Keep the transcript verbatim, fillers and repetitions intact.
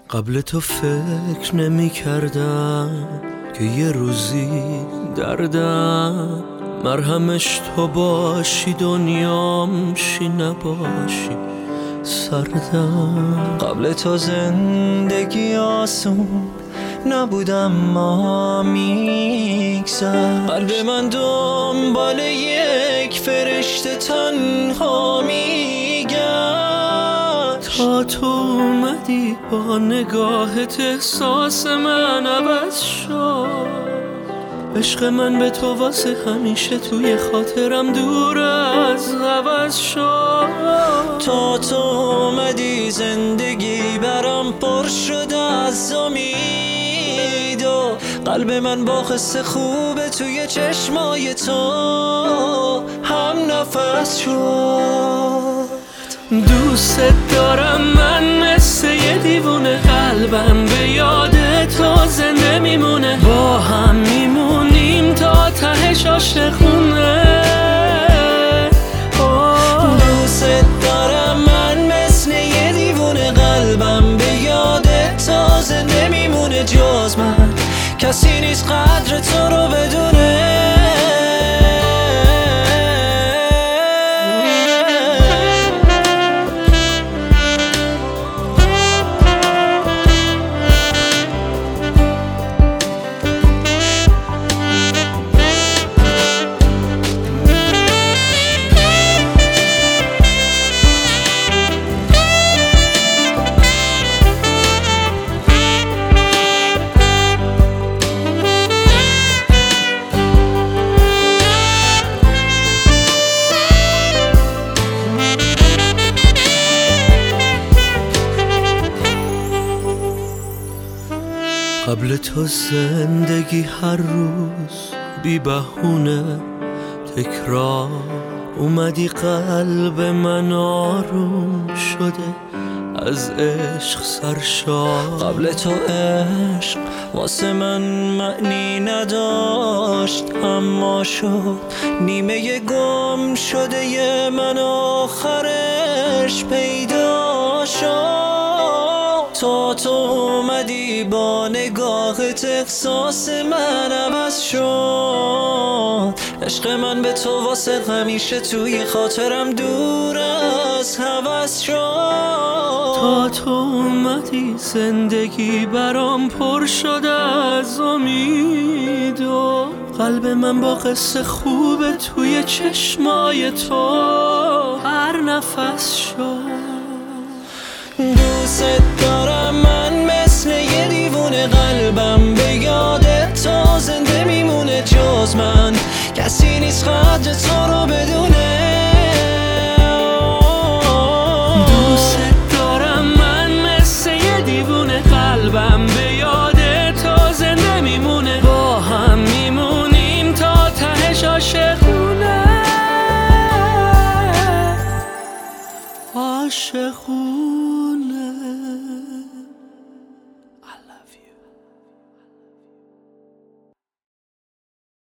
قبل تو فکر نمی کردم که یه روزی دردم مرهمش تو باشی، دنیام شی نباشی سردم. قبل تو زندگی آسون نبودم، ما میگذر قلب من دنبال یک فرشته تنها میگشت تا تو اومدی با نگاهت احساس من عوض شد. عشق من به تو واسه همیشه توی خاطرم دور از عوض شد. تا تو اومدی زندگی برام پر شد از امید و قلب من با قصه خوبه توی چشمای تو هم نفس شد. دوست دارم من مثل یه دیوونه، قلبم به یاد تو زنده میمونه. با هم میمونیم تا تهش عاشقونه. دوست دارم من مثل یه دیوونه، قلبم به یاد تو زنده میمونه. جز من کسی نیست قدر تو رو بدونه. قبل تو زندگی هر روز بی بهونه تکرار اومدی، قلب من آروم شده از عشق سرشار. قبل تو عشق واسه من معنی نداشت، اما شد نیمه گم شده ی من آخرش پیدا شد. تا تو اومدی با نگاهت احساس من عوض شد. عشق من به تو واسه همیشه توی خاطرم دور از هوس شد. تا تو اومدی زندگی برام پر شده از امید و قلب من با قصه خوبه توی چشمای تو هر نفس شد. دوست دارم من مثل یه دیوونه، قلبم به یاد تو زنده میمونه. جز من کسی نیست قدر تو رو بدونه. دوست دارم من مثل یه دیوونه، قلبم به یاد تو زنده میمونه. با هم میمونیم تا تهش عاشقونه عاشقونه.